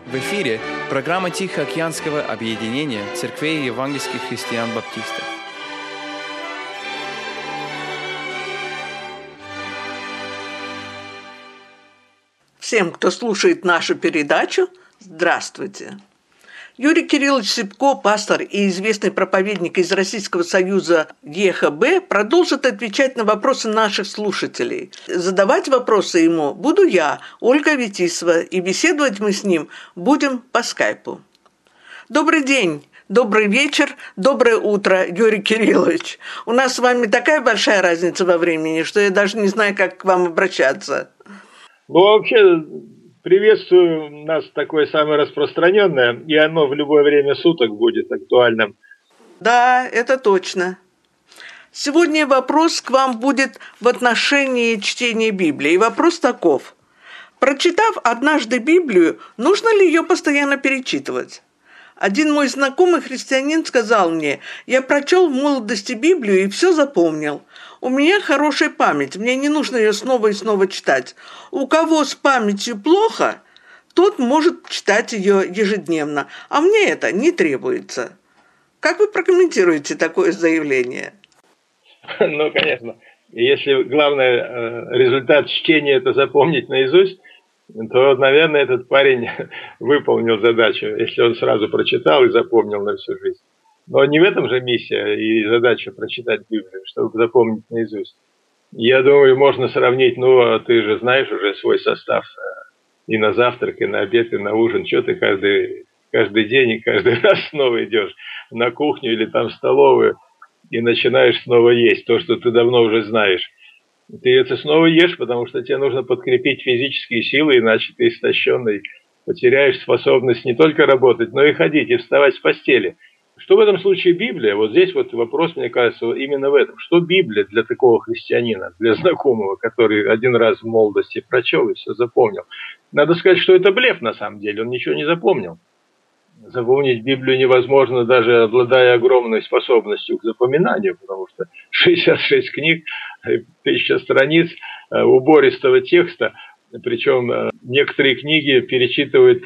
В эфире программа Тихоокеанского объединения церквей евангельских христиан-баптистов. Всем, кто слушает нашу передачу, здравствуйте. Юрий Кириллович Сипко, пастор и известный проповедник из Российского союза ЕХБ, продолжит отвечать на вопросы наших слушателей. Задавать вопросы ему буду я, Ольга Витисова, и беседовать мы с ним будем по скайпу. Добрый день, добрый вечер, доброе утро, Юрий Кириллович. У нас с вами такая большая разница во времени, что я даже не знаю, как к вам обращаться. Ну, вообще, приветствую нас такое самое распространенное, и оно в любое время суток будет актуальным. Да, это точно. Сегодня вопрос к вам будет в отношении чтения Библии. И вопрос таков. Прочитав однажды Библию, нужно ли ее постоянно перечитывать? Один мой знакомый христианин сказал мне: «Я прочел в молодости Библию и все запомнил. У меня хорошая память, мне не нужно ее снова и снова читать. У кого с памятью плохо, тот может читать ее ежедневно, а мне это не требуется». Как вы прокомментируете такое заявление? Ну, конечно. Если главный результат чтения – это запомнить наизусть, то, наверное, этот парень выполнил задачу, если он сразу прочитал и запомнил на всю жизнь. Но не в этом же миссия и задача прочитать Библию, чтобы запомнить наизусть. Я думаю, можно сравнить, ты же знаешь уже свой состав и на завтрак, и на обед, и на ужин. Что ты каждый день и каждый раз снова идешь на кухню или там в столовую и начинаешь снова есть то, что ты давно уже знаешь. Ты это снова ешь, потому что тебе нужно подкрепить физические силы, иначе ты истощенный потеряешь способность не только работать, но и ходить, и вставать с постели. Что в этом случае Библия? Вот здесь вот вопрос, мне кажется, именно в этом. Что Библия для такого христианина, для знакомого, который один раз в молодости прочел и все запомнил? Надо сказать, что это блеф на самом деле, он ничего не запомнил. Запомнить Библию невозможно, даже обладая огромной способностью к запоминанию, потому что 66 книг, 1000 страниц убористого текста, причем некоторые книги перечисляют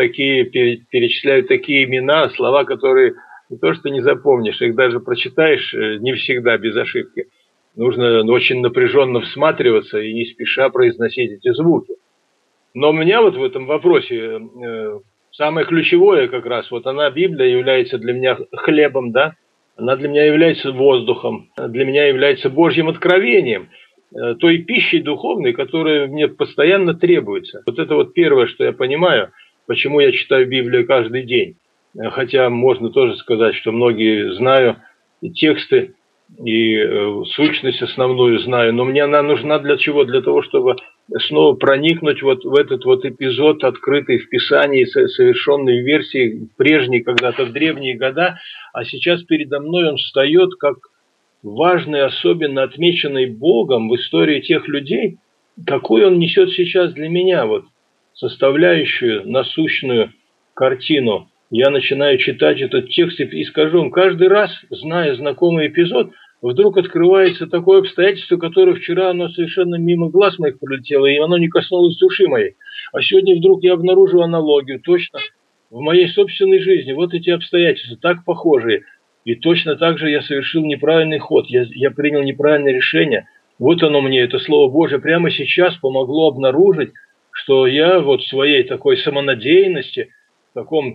такие имена, слова, которые не то что не запомнишь, их даже прочитаешь не всегда без ошибки. Нужно очень напряженно всматриваться и не спеша произносить эти звуки. Но у меня вот в этом вопросе самое ключевое как раз, вот она, Библия, является для меня хлебом, да? Она для меня является воздухом, для меня является Божьим откровением, той пищей духовной, которая мне постоянно требуется. Вот это вот первое, что я понимаю, почему я читаю Библию каждый день. Хотя можно тоже сказать, что многие знаю и тексты, и сущность основную знаю, но мне она нужна для чего? Для того, чтобы снова проникнуть вот в этот вот эпизод, открытый в Писании, совершенный в версии прежней, когда-то в древние года, а сейчас передо мной он встает как важный, особенно отмеченный Богом в истории тех людей, какой он несет сейчас для меня, вот составляющую, насущную картину. Я начинаю читать этот текст и скажу вам, каждый раз, зная знакомый эпизод, вдруг открывается такое обстоятельство, которое вчера оно совершенно мимо глаз моих пролетело, и оно не коснулось души моей. А сегодня вдруг я обнаружил аналогию, точно в моей собственной жизни. Вот эти обстоятельства, так похожие. И точно так же я совершил неправильный ход, я принял неправильное решение. Вот оно мне, это Слово Божие, прямо сейчас помогло обнаружить, что я вот в своей такой самонадеянности, в таком,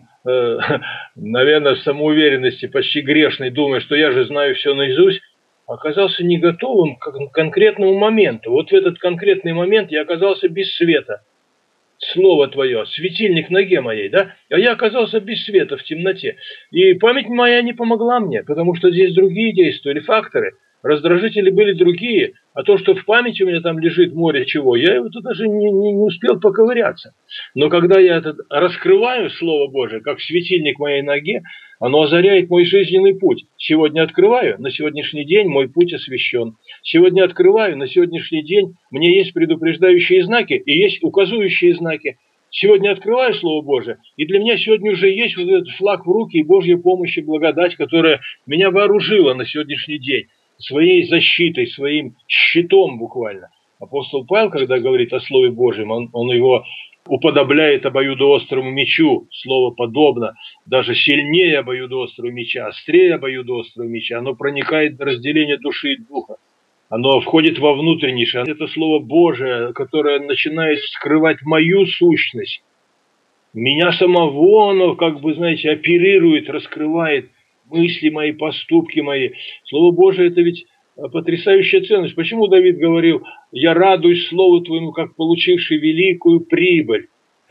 наверное, самоуверенности почти грешной, думая, что я же знаю все наизусть, оказался не готовым к конкретному моменту. Вот в этот конкретный момент я оказался без света. Слово Твое, светильник в ноге моей, да? А я оказался без света в темноте. И память моя не помогла мне, потому что здесь другие действовали факторы. Раздражители были другие, а то, что в памяти у меня там лежит море чего, я его туда даже не успел поковыряться. Но когда я раскрываю Слово Божие, как светильник моей ноге, оно озаряет мой жизненный путь. Сегодня открываю, на сегодняшний день мой путь освящен. Сегодня открываю, на сегодняшний день мне есть предупреждающие знаки и есть указующие знаки. Сегодня открываю Слово Божие, и для меня сегодня уже есть вот этот флаг в руки и Божья помощь и благодать, которая меня вооружила на сегодняшний день. Своей защитой, своим щитом буквально. Апостол Павел, когда говорит о Слове Божьем, он его уподобляет обоюдоострому мечу, слово подобно, даже сильнее обоюдоострого меча, острее обоюдоострого меча, оно проникает до разделения души и духа. Оно входит во внутреннейшее. Это Слово Божие, которое начинает скрывать мою сущность. Меня самого оно, как бы, знаете, оперирует, раскрывает мысли мои, поступки мои. Слово Божие – это ведь потрясающая ценность. Почему Давид говорил: «Я радуюсь Слову Твоему, как получивший великую прибыль»?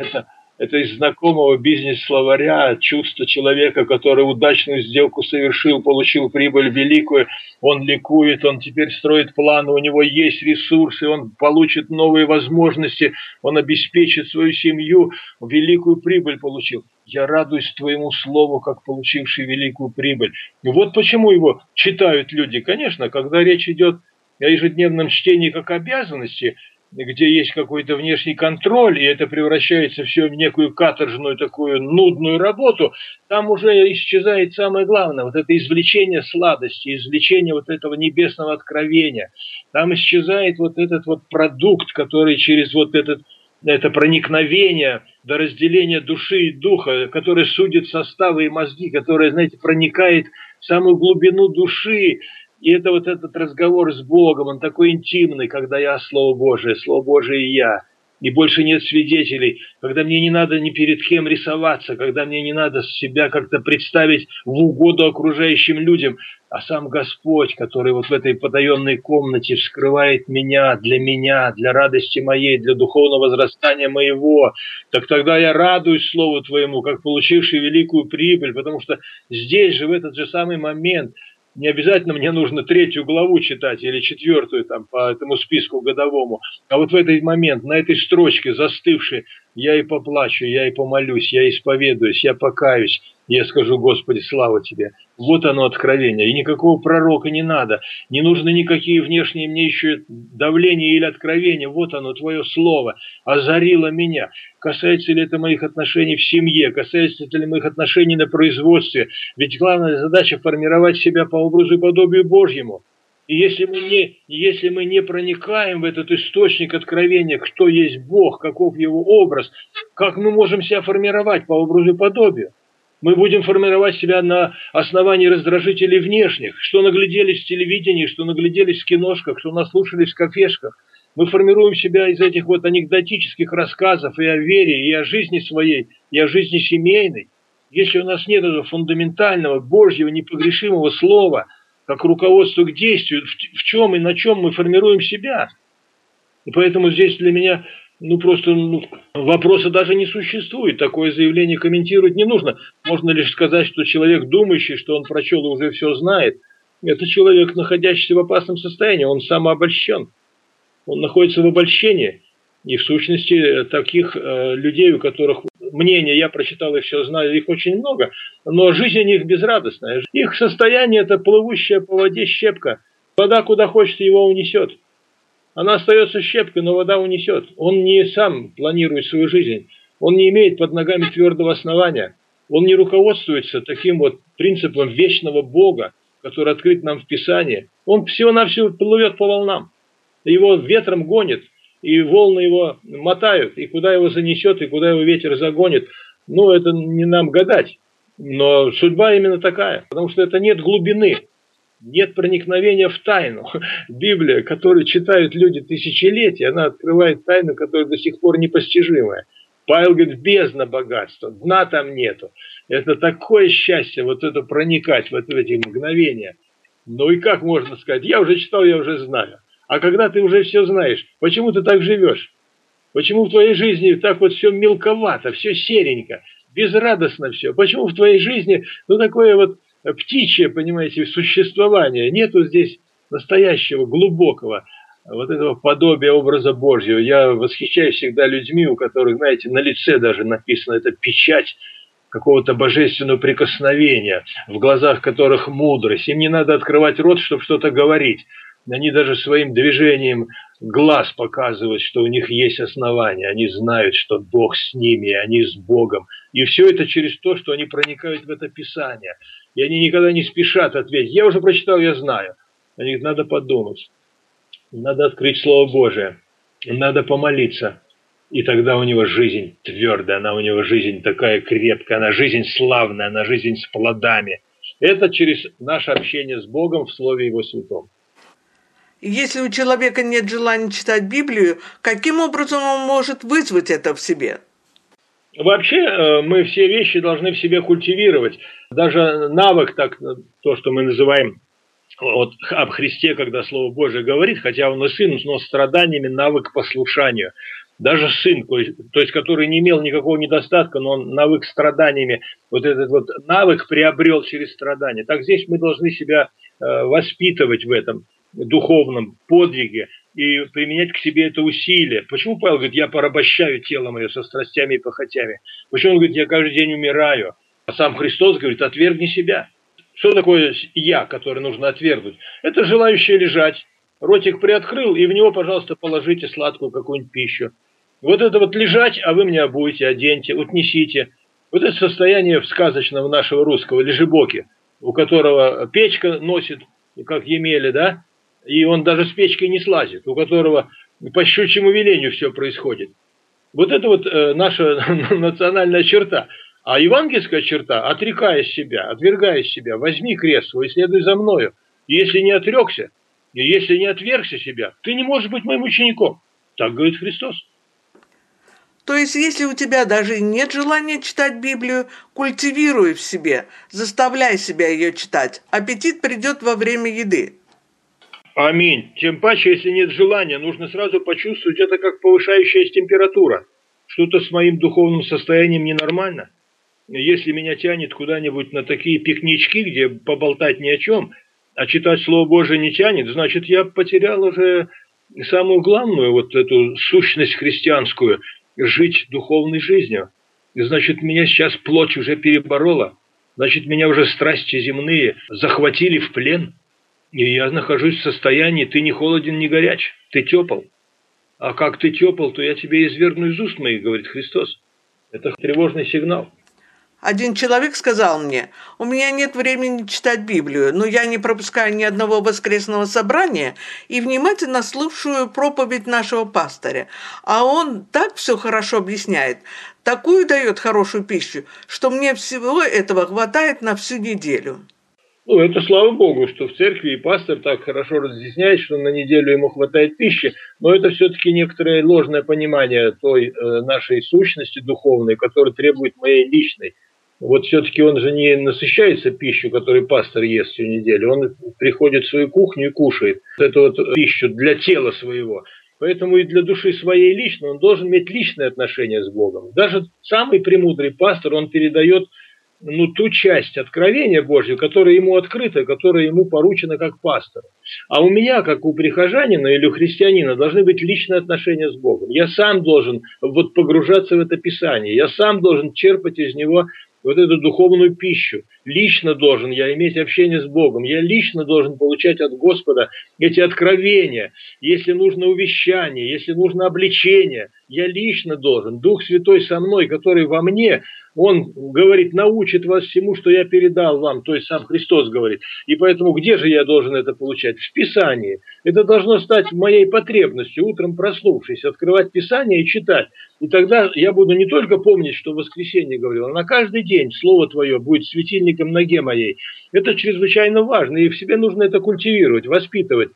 Это из знакомого бизнес-словаря, чувство человека, который удачную сделку совершил, получил прибыль великую, он ликует, он теперь строит планы, у него есть ресурсы, он получит новые возможности, он обеспечит свою семью, великую прибыль получил. Я радуюсь Твоему Слову, как получивший великую прибыль. И вот почему его читают люди. Конечно, когда речь идет о ежедневном чтении как обязанности, где есть какой-то внешний контроль, и это превращается все в некую каторжную такую нудную работу, там уже исчезает самое главное, вот это извлечение сладости, извлечение вот этого небесного откровения. Там исчезает вот этот вот продукт, который через вот это проникновение до разделения души и духа, которое судит составы и мозги, которое, знаете, проникает в самую глубину души. И это вот этот разговор с Богом, он такой интимный, когда я Слово Божие и я. И больше нет свидетелей, когда мне не надо ни перед кем рисоваться, когда мне не надо себя как-то представить в угоду окружающим людям, а сам Господь, который вот в этой потаенной комнате вскрывает меня, для радости моей, для духовного возрастания моего. Так тогда я радуюсь Слову Твоему, как получивший великую прибыль, потому что здесь же, в этот же самый момент, не обязательно мне нужно 3 главу читать или 4 там, по этому списку годовому. А вот в этот момент, на этой строчке застывшей, я и поплачу, я и помолюсь, я исповедуюсь, я покаюсь, я скажу: Господи, слава Тебе. Вот оно откровение. И никакого пророка не надо. Не нужны никакие внешние мне еще давления или откровения. Вот оно, Твое Слово озарило меня. Касается ли это моих отношений в семье? Касается ли моих отношений на производстве? Ведь главная задача – формировать себя по образу и подобию Божьему. И если мы не проникаем в этот источник откровения, кто есть Бог, каков Его образ, как мы можем себя формировать по образу и подобию? Мы будем формировать себя на основании раздражителей внешних, что нагляделись в телевидении, что нагляделись в киношках, что наслушались в кафешках. Мы формируем себя из этих вот анекдотических рассказов и о вере, и о жизни своей, и о жизни семейной. Если у нас нет этого фундаментального, Божьего, непогрешимого слова, как руководство к действию, в чем и на чем мы формируем себя. И поэтому здесь для меня вопроса даже не существует. Такое заявление комментировать не нужно. Можно лишь сказать, что человек, думающий, что он прочел и уже все знает, это человек, находящийся в опасном состоянии, он самообольщен. Он находится в обольщении. И в сущности таких людей, у которых мнение «я прочитал и все знаю», их очень много, но жизнь у них безрадостная. Их состояние – это плывущая по воде щепка. Вода куда хочет его унесет. Она остается щепкой, но вода унесет. Он не сам планирует свою жизнь. Он не имеет под ногами твердого основания. Он не руководствуется таким вот принципом вечного Бога, который открыт нам в Писании. Он всего-навсего плывет по волнам. Его ветром гонит, и волны его мотают, и куда его занесет, и куда его ветер загонит. Это не нам гадать. Но судьба именно такая, потому что это нет глубины. Нет проникновения в тайну. Библия, которую читают люди тысячелетия, она открывает тайну, которая до сих пор непостижимая. Павел говорит: бездна богатства, дна там нету. Это такое счастье, вот это проникать в эти мгновения. И как можно сказать: я уже читал, я уже знаю. А когда ты уже все знаешь, почему ты так живешь? Почему в твоей жизни так вот все мелковато, все серенько, безрадостно все? Почему в твоей жизни такое вот птичье, понимаете, существование? Нету здесь настоящего, глубокого вот этого подобия образа Божьего. Я восхищаюсь всегда людьми, у которых, знаете, на лице даже написана эта печать какого-то божественного прикосновения, в глазах которых мудрость. Им не надо открывать рот, чтобы что-то говорить. Они даже своим движением глаз показывают, что у них есть основания. Они знают, что Бог с ними, они с Богом. И все это через то, что они проникают в это Писание. И они никогда не спешат ответить: я уже прочитал, я знаю. Они говорят: надо подумать, надо открыть Слово Божие, надо помолиться, И тогда у него жизнь твердая, она у него жизнь такая крепкая, она жизнь славная, она жизнь с плодами. Это через наше общение с Богом в Слове Его Святом. Если у человека нет желания читать Библию, каким образом он может вызвать это в себе? Вообще мы все вещи должны в себе культивировать. Даже навык, так, то, что мы называем вот, об Христе, когда Слово Божие говорит, хотя он и сын, но страданиями навык послушанию. Даже сын, то есть который не имел никакого недостатка, но он навык страданиями, вот этот вот навык приобрел через страдания. Так здесь мы должны себя воспитывать в этом духовном подвиге и применять к себе это усилие. Почему Павел говорит, я порабощаю тело мое со страстями и похотями? Почему он говорит, я каждый день умираю? А сам Христос говорит, отвергни себя. Что такое я, который нужно отвергнуть? Это желающее лежать. Ротик приоткрыл, и в него, пожалуйста, положите сладкую какую-нибудь пищу. Вот это вот лежать, а вы меня обуйте, оденьте, отнесите. Вот это состояние сказочного нашего русского лежебоки, у которого печка носит, как Емеля, да? И он даже с печкой не слазит, у которого по щучьему велению все происходит. Вот это вот наша национальная черта. А евангельская черта, отрекаясь себя, отвергаясь себя, возьми крест свой и следуй за мною. И если не отрекся, и если не отвергся себя, ты не можешь быть моим учеником. Так говорит Христос. То есть, если у тебя даже нет желания читать Библию, культивируй в себе, заставляй себя ее читать. Аппетит придет во время еды. Аминь. Тем паче, если нет желания, нужно сразу почувствовать это как повышающаяся температура. Что-то с моим духовным состоянием ненормально. Если меня тянет куда-нибудь на такие пикнички, где поболтать ни о чем, а читать Слово Божие не тянет, значит, я потерял уже самую главную вот эту сущность христианскую – жить духовной жизнью. И значит, меня сейчас плоть уже переборола. Значит, меня уже страсти земные захватили в плен. И я нахожусь в состоянии, ты не холоден, не горяч, ты тепл. А как ты тепл, то я тебе извергну из уст моих, говорит Христос. Это тревожный сигнал. Один человек сказал мне, у меня нет времени читать Библию, но я не пропускаю ни одного воскресного собрания и внимательно слушаю проповедь нашего пастыря. А он так все хорошо объясняет, такую дает хорошую пищу, что мне всего этого хватает на всю неделю. Ну, это слава Богу, что в церкви и пастор так хорошо разъясняет, что на неделю ему хватает пищи, но это все-таки некоторое ложное понимание той нашей сущности духовной, которая требует моей личной. Вот все-таки он же не насыщается пищей, которую пастор ест всю неделю, он приходит в свою кухню и кушает эту вот пищу для тела своего. Поэтому и для души своей лично он должен иметь личное отношение с Богом. Даже самый премудрый пастор, он передает ту часть откровения Божьего, которая ему открыта, которая ему поручена как пастору. А у меня, как у прихожанина или у христианина, должны быть личные отношения с Богом. Я сам должен вот погружаться в это Писание, я сам должен черпать из него вот эту духовную пищу. Лично должен я иметь общение с Богом. Я лично должен получать от Господа эти откровения. Если нужно увещание, если нужно обличение, я лично должен. Дух Святой со мной, который во мне, Он говорит, научит вас всему, что я передал вам. То есть сам Христос говорит. И поэтому где же я должен это получать? В Писании. Это должно стать моей потребностью. Утром проснувшись, открывать Писание и читать. И тогда я буду не только помнить, что в воскресенье говорил, а на каждый день Слово Твое будет светильником ноге моей. Это чрезвычайно важно, и в себе нужно это культивировать, воспитывать.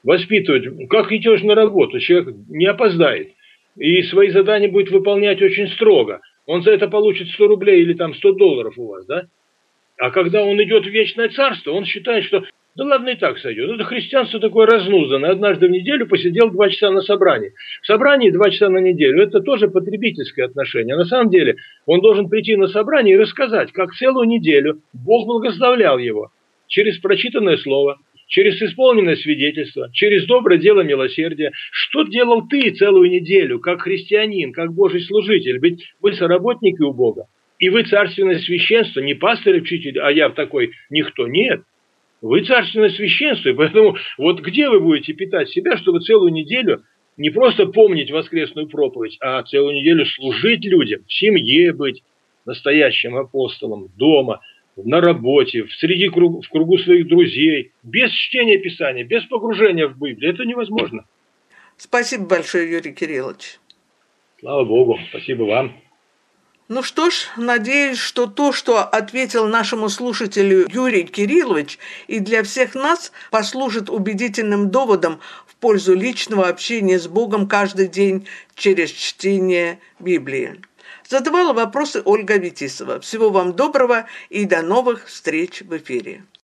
Как идешь на работу, человек не опоздает, и свои задания будет выполнять очень строго. Он за это получит 100 рублей или там $100 у вас, да? А когда он идет в вечное царство, он считает, что да ладно, и так сойдет. Это христианство такое разнузданное. Однажды в неделю посидел 2 часа на собрании. В собрании 2 часа на неделю. Это тоже потребительское отношение. На самом деле он должен прийти на собрание и рассказать, как целую неделю Бог благословлял его через прочитанное слово, через исполненное свидетельство, через доброе дело милосердия. Что делал ты целую неделю, как христианин, как Божий служитель? Ведь вы соработники у Бога. И вы царственное священство, не пастырь и учитель, а я такой никто. Нет. Вы царственное священство, и поэтому вот где вы будете питать себя, чтобы целую неделю не просто помнить воскресную проповедь, а целую неделю служить людям, в семье быть настоящим апостолом, дома, на работе, в кругу своих друзей, без чтения Писания, без погружения в Библию. Это невозможно. Спасибо большое, Юрий Кириллович. Слава Богу, спасибо вам. Ну что ж, надеюсь, что то, что ответил нашему слушателю Юрий Кириллович, и для всех нас послужит убедительным доводом в пользу личного общения с Богом каждый день через чтение Библии. Задавала вопросы Ольга Витисова. Всего вам доброго и до новых встреч в эфире.